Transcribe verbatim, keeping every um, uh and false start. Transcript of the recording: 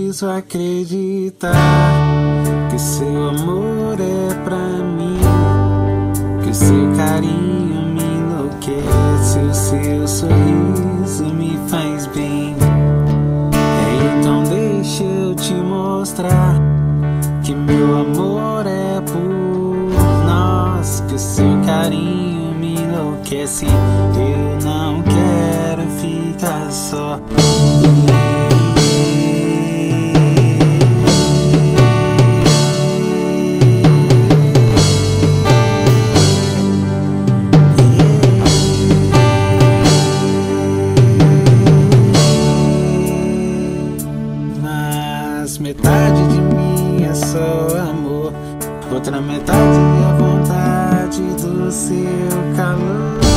preciso acreditar que seu amor é pra mim, que seu carinho me enlouquece, o seu sorriso me faz bem. É, então deixa eu te mostrar que meu amor é por nós, que o seu carinho me enlouquece. Eu não quero ficar só. Mas metade de mim é só amor, outra metade é a vontade do seu calor.